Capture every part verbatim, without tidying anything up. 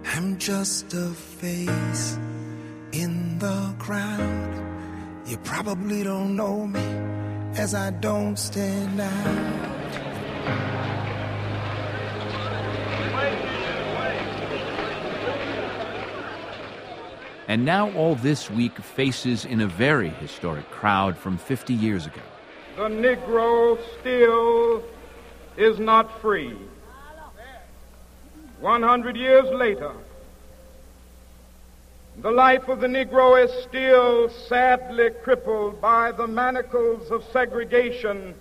I'm just a face in the crowd. You probably don't know me as I don't stand out. And now all this week faces in a very historic crowd from fifty years ago. The Negro still is not free. one hundred years later, the life of the Negro is still sadly crippled by the manacles of segregation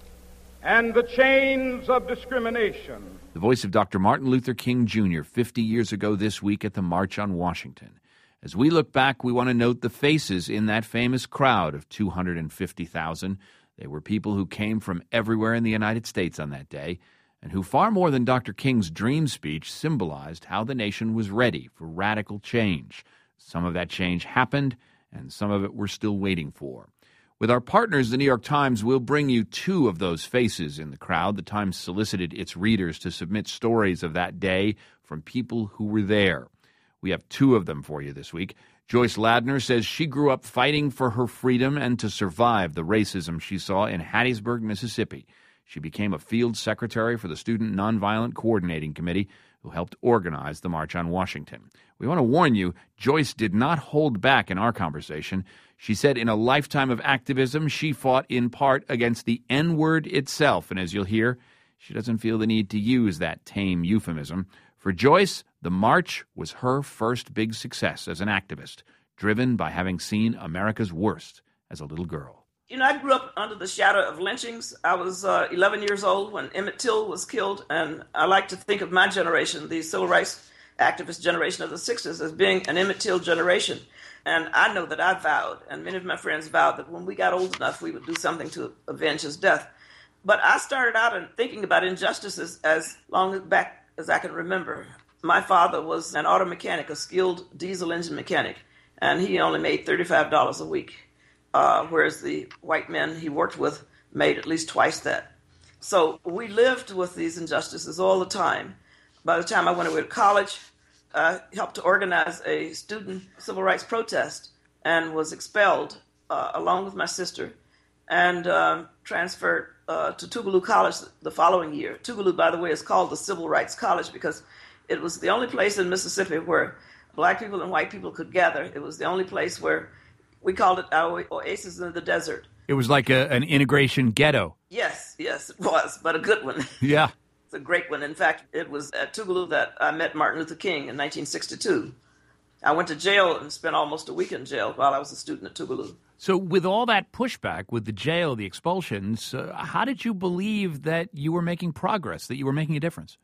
and the chains of discrimination. The voice of Doctor Martin Luther King Junior fifty years ago this week at the March on Washington. As we look back, we want to note the faces in that famous crowd of two hundred fifty thousand. They were people who came from everywhere in the United States on that day, and who far more than Doctor King's dream speech symbolized how the nation was ready for radical change. Some of that change happened, and some of it we're still waiting for. With our partners, the New York Times, we'll bring you two of those faces in the crowd. The Times solicited its readers to submit stories of that day from people who were there. We have two of them for you this week. Joyce Ladner says she grew up fighting for her freedom and to survive the racism she saw in Hattiesburg, Mississippi. She became a field secretary for the Student Nonviolent Coordinating Committee, who helped organize the March on Washington. We want to warn you, Joyce did not hold back in our conversation. She said in a lifetime of activism, she fought in part against the N-word itself. And as you'll hear, she doesn't feel the need to use that tame euphemism. For Joyce, the march was her first big success as an activist, driven by having seen America's worst as a little girl. You know, I grew up under the shadow of lynchings. I was uh, eleven years old when Emmett Till was killed, and I like to think of my generation, the civil rights activist generation of the sixties, as being an Emmett Till generation. And I know that I vowed, and many of my friends vowed, that when we got old enough, we would do something to avenge his death. But I started out in thinking about injustices as long back as I can remember. My father was an auto mechanic, a skilled diesel engine mechanic, and he only made thirty-five dollars a week. Uh, whereas the white men he worked with made at least twice that. So we lived with these injustices all the time. By the time I went away to college, I helped to organize a student civil rights protest and was expelled uh, along with my sister and um, transferred uh, to Tougaloo College the following year. Tougaloo, by the way, is called the Civil Rights College because it was the only place in Mississippi where black people and white people could gather. It was the only place where we called it our oasis in the desert. It was like a, an integration ghetto. Yes, yes, it was, but a good one. Yeah. It's a great one. In fact, it was at Tougaloo that I met Martin Luther King in nineteen sixty-two. I went to jail and spent almost a week in jail while I was a student at Tougaloo. So with all that pushback, with the jail, the expulsions, uh, how did you believe that you were making progress, that you were making a difference?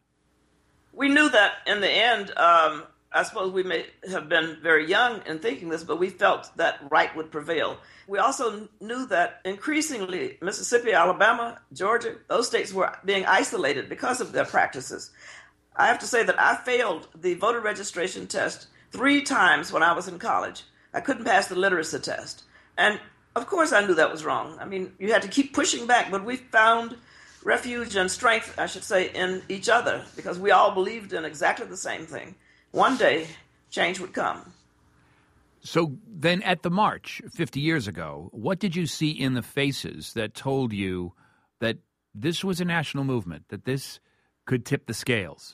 We knew that in the end, um, I suppose we may have been very young in thinking this, but we felt that right would prevail. We also knew that increasingly Mississippi, Alabama, Georgia, those states were being isolated because of their practices. I have to say that I failed the voter registration test three times when I was in college. I couldn't pass the literacy test. And of course I knew that was wrong. I mean, you had to keep pushing back, but we found refuge and strength, I should say, in each other because we all believed in exactly the same thing. One day, change would come. So then at the march fifty years ago, what did you see in the faces that told you that this was a national movement, that this could tip the scales?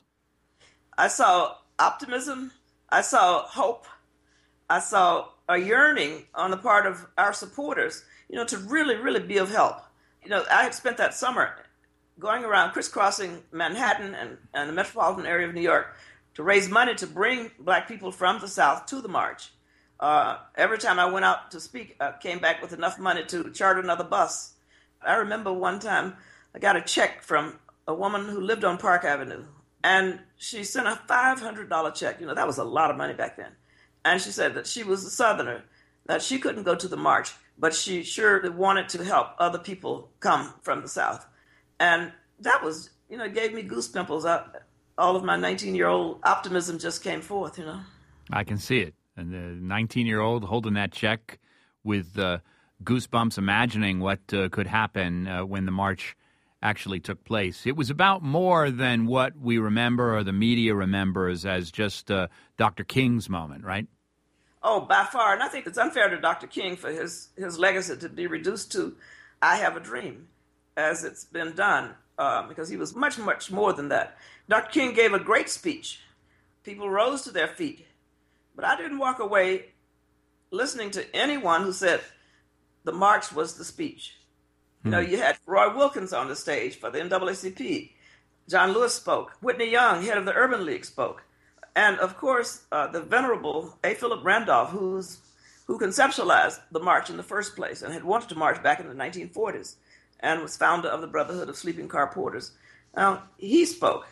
I saw optimism. I saw hope. I saw a yearning on the part of our supporters, you know, to really, really be of help. You know, I had spent that summer going around crisscrossing Manhattan and, and the metropolitan area of New York to raise money to bring black people from the South to the march. Uh, every time I went out to speak, I came back with enough money to charter another bus. I remember one time I got a check from a woman who lived on Park Avenue, and she sent a five hundred dollars check. You know, that was a lot of money back then. And she said that she was a Southerner, that she couldn't go to the march, but she sure wanted to help other people come from the South. And that was, you know, it gave me goose pimples. I, all of my nineteen-year-old optimism just came forth, you know. I can see it. And the nineteen-year-old holding that check with uh, goosebumps, imagining what uh, could happen uh, when the march actually took place. It was about more than what we remember or the media remembers as just uh, Doctor King's moment, right? Oh, by far. And I think it's unfair to Doctor King for his, his legacy to be reduced to I Have a Dream, as it's been done, uh, because he was much, much more than that. Doctor King gave a great speech. People rose to their feet. But I didn't walk away listening to anyone who said the march was the speech. You know, you had Roy Wilkins on the stage for the N double A C P. John Lewis spoke. Whitney Young, head of the Urban League, spoke. And, of course, uh, the venerable A. Philip Randolph, who's, who conceptualized the march in the first place and had wanted to march back in the nineteen forties and was founder of the Brotherhood of Sleeping Car Porters. Now, he spoke.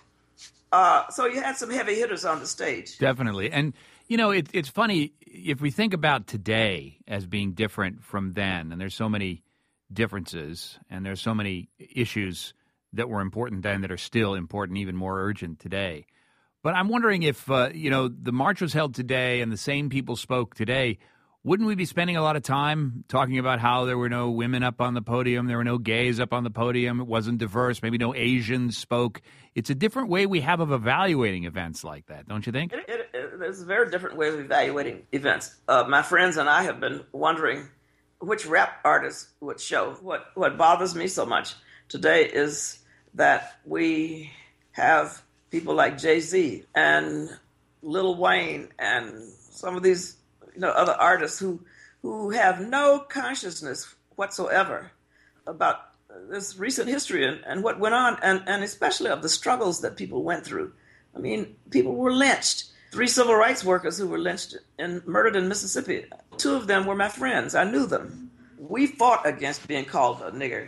Uh, so you had some heavy hitters on the stage. Definitely. And, you know, it, it's funny, if we think about today as being different from then, and there's so many differences, and there's so many issues that were important then that are still important, even more urgent today. But I'm wondering if, uh, you know, the march was held today and the same people spoke today, wouldn't we be spending a lot of time talking about how there were no women up on the podium, there were no gays up on the podium, it wasn't diverse, maybe no Asians spoke? It's a different way we have of evaluating events like that, don't you think? It, it, it, there's a very different way of evaluating events. Uh, my friends and I have been wondering which rap artists would show. What what bothers me so much today is that we have people like Jay-Z and Lil Wayne and some of these, you know, other artists who who have no consciousness whatsoever about this recent history and, and what went on, and, and especially of the struggles that people went through. I mean, people were lynched. Three civil rights workers who were lynched and murdered in Mississippi. Two of them were my friends. I knew them. We fought against being called a nigger.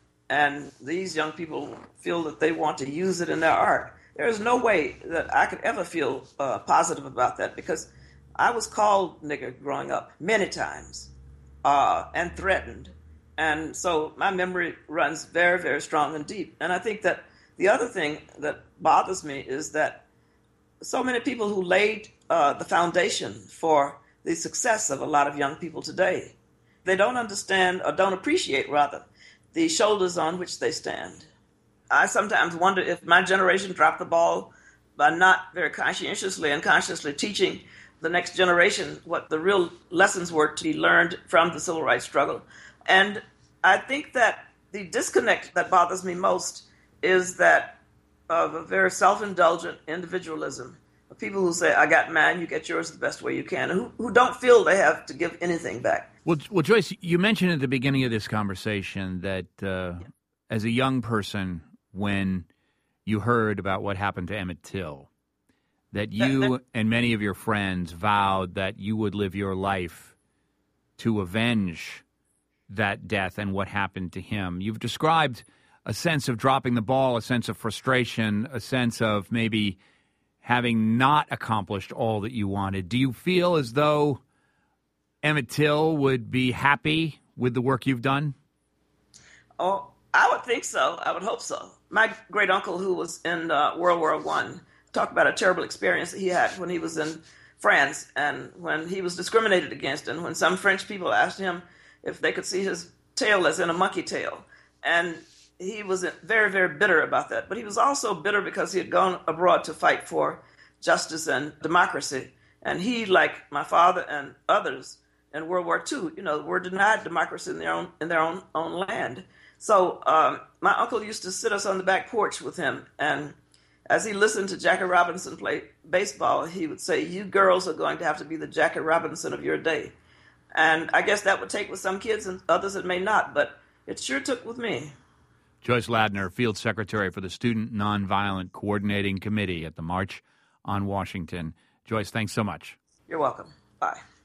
And these young people feel that they want to use it in their art. There is no way that I could ever feel uh, positive about that, because I was called nigger growing up many times uh, and threatened. And so my memory runs very, very strong and deep. And I think that the other thing that bothers me is that so many people who laid uh, the foundation for the success of a lot of young people today, they don't understand, or don't appreciate, rather, the shoulders on which they stand. I sometimes wonder if my generation dropped the ball by not very conscientiously and consciously teaching the next generation what the real lessons were to be learned from the civil rights struggle. And I think that the disconnect that bothers me most is that of a very self-indulgent individualism, of people who say, I got mine, you get yours the best way you can, and who, who don't feel they have to give anything back. Well, well, Joyce, you mentioned at the beginning of this conversation that uh, yeah. as a young person, when you heard about what happened to Emmett Till, that you and many of your friends vowed that you would live your life to avenge that death and what happened to him. You've described a sense of dropping the ball, a sense of frustration, a sense of maybe having not accomplished all that you wanted. Do you feel as though Emmett Till would be happy with the work you've done? Oh, I would think so. I would hope so. My great uncle, who was in uh, World War One, talked about a terrible experience that he had when he was in France and when he was discriminated against, and when some French people asked him if they could see his tail as in a monkey tail. And he was very, very bitter about that. But he was also bitter because he had gone abroad to fight for justice and democracy. And he, like my father and others in World War Two, you know, were denied democracy in their own in their own own land. So um, my uncle used to sit us on the back porch with him, and as he listened to Jackie Robinson play baseball, he would say, "You girls are going to have to be the Jackie Robinson of your day." And I guess that would take with some kids, and others it may not, but it sure took with me. Joyce Ladner, Field Secretary for the Student Nonviolent Coordinating Committee at the March on Washington. Joyce, thanks so much. You're welcome. Bye.